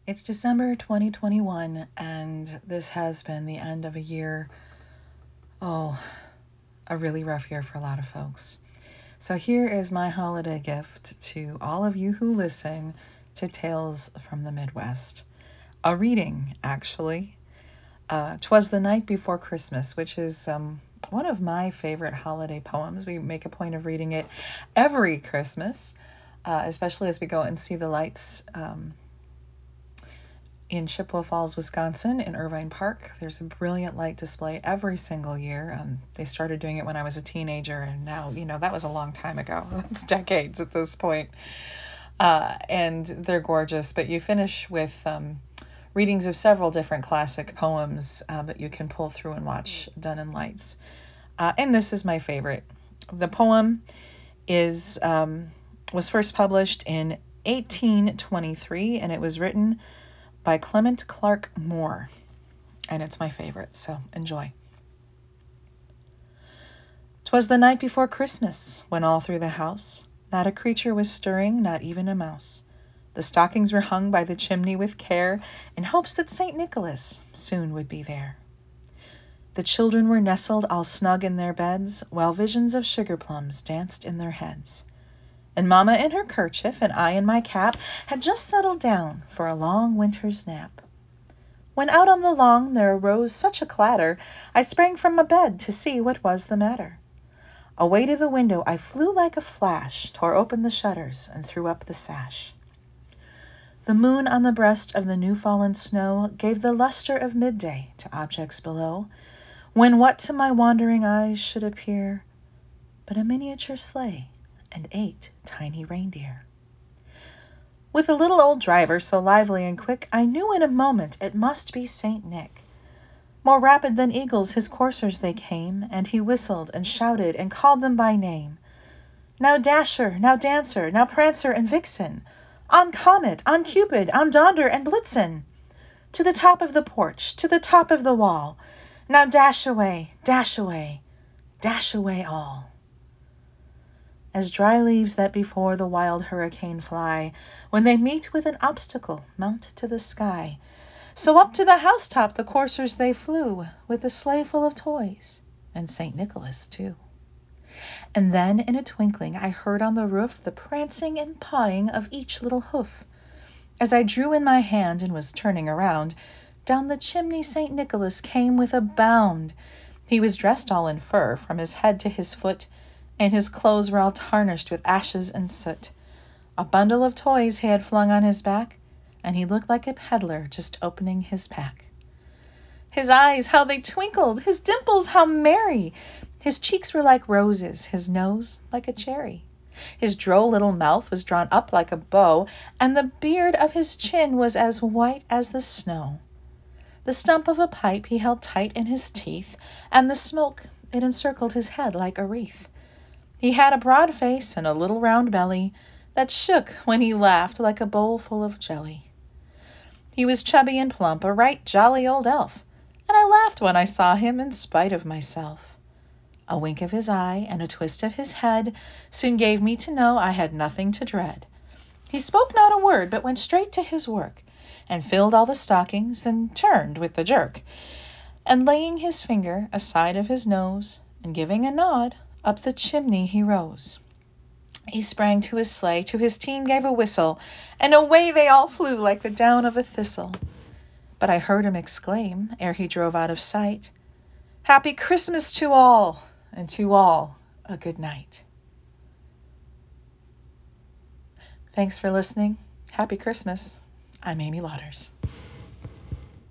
It's December 2021, and this has been the end of a year. Oh, a really rough year for a lot of folks. So here is my holiday gift to all of you who listen to Tales from the Midwest. A reading, actually. 'Twas the Night Before Christmas, which is one of my favorite holiday poems. We make a point of reading it every Christmas, especially as we go and see the lights in Chippewa Falls, Wisconsin, in Irvine Park. There's a brilliant light display every single year. They started doing it when I was a teenager, and now, that was a long time ago. It's decades at this point. And they're gorgeous, but you finish with readings of several different classic poems that you can pull through and watch done in lights. And this is my favorite. The poem was first published in 1823, and it was written by Clement Clarke Moore, and it's my favorite, so enjoy. 'Twas the night before Christmas, when all through the house not a creature was stirring, not even a mouse. The stockings were hung by the chimney with care, in hopes that St. Nicholas soon would be there. The children were nestled all snug in their beds, while visions of sugar plums danced in their heads. And Mamma in her kerchief and I in my cap had just settled down for a long winter's nap. When out on the lawn there arose such a clatter, I sprang from my bed to see what was the matter. Away to the window I flew like a flash, tore open the shutters and threw up the sash. The moon on the breast of the new-fallen snow gave the luster of midday to objects below, when what to my wandering eyes should appear but a miniature sleigh and 8 tiny reindeer. With a little old driver so lively and quick, I knew in a moment it must be St. Nick. More rapid than eagles his coursers they came, and he whistled and shouted and called them by name. Now Dasher, now Dancer, now Prancer and Vixen, on Comet, on Cupid, on Donder and Blitzen, to the top of the porch, to the top of the wall, now dash away, dash away, dash away all. As dry leaves that before the wild hurricane fly, when they meet with an obstacle, mount to the sky, so up to the housetop the coursers they flew, with a sleigh full of toys, and St. Nicholas too. And then in a twinkling I heard on the roof the prancing and pawing of each little hoof. As I drew in my hand and was turning around, down the chimney St. Nicholas came with a bound. He was dressed all in fur, from his head to his foot, and his clothes were all tarnished with ashes and soot. A bundle of toys he had flung on his back, and he looked like a peddler just opening his pack. His eyes, how they twinkled! His dimples, how merry! His cheeks were like roses, his nose like a cherry. His droll little mouth was drawn up like a bow, and the beard of his chin was as white as the snow. The stump of a pipe he held tight in his teeth, and the smoke, it encircled his head like a wreath. He had a broad face and a little round belly that shook when he laughed like a bowl full of jelly. He was chubby and plump, a right jolly old elf, and I laughed when I saw him in spite of myself. A wink of his eye and a twist of his head soon gave me to know I had nothing to dread. He spoke not a word, but went straight to his work, and filled all the stockings, and turned with a jerk, and laying his finger aside of his nose, and giving a nod, up the chimney he rose. He sprang to his sleigh, to his team gave a whistle, and away they all flew like the down of a thistle. But I heard him exclaim, ere he drove out of sight, "Happy Christmas to all, and to all a good night." Thanks for listening. Happy Christmas. I'm Amy Lauders.